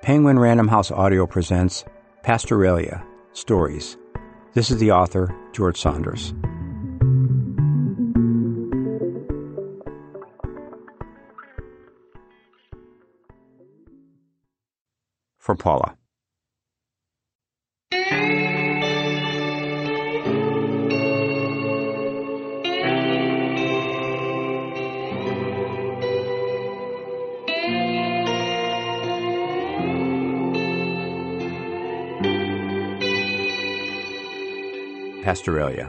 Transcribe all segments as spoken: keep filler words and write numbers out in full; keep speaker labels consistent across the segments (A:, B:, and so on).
A: Penguin Random House Audio presents Pastoralia, Stories. This is the author, George Saunders. For Paula. Pastoralia.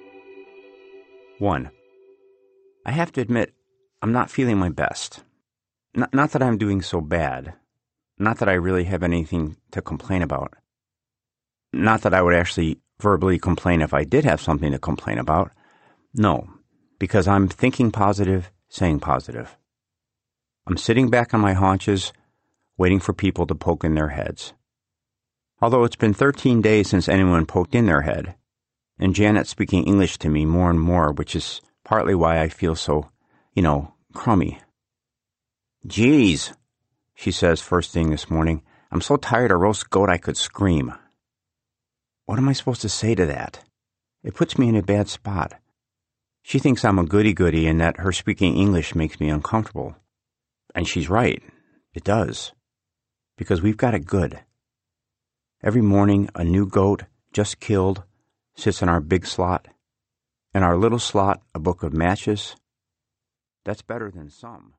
A: one. I have to admit, I'm not feeling my best. Not, not that I'm doing so bad. Not that I really have anything to complain about. Not that I would actually verbally complain if I did have something to complain about. No, because I'm thinking positive, saying positive. I'm sitting back on my haunches, waiting for people to poke in their heads. Although it's been thirteen days since anyone poked in their head, and Janet's speaking English to me more and more, which is partly why I feel so, you know, crummy. Geez, she says first thing this morning, I'm so tired of roast goat I could scream. What am I supposed to say to that? It puts me in a bad spot. She thinks I'm a goody-goody and that her speaking English makes me uncomfortable. And she's right. It does. Because we've got it good. Every morning, a new goat, just killed, sits in our big slot. In our little slot, a book of matches. That's better than some.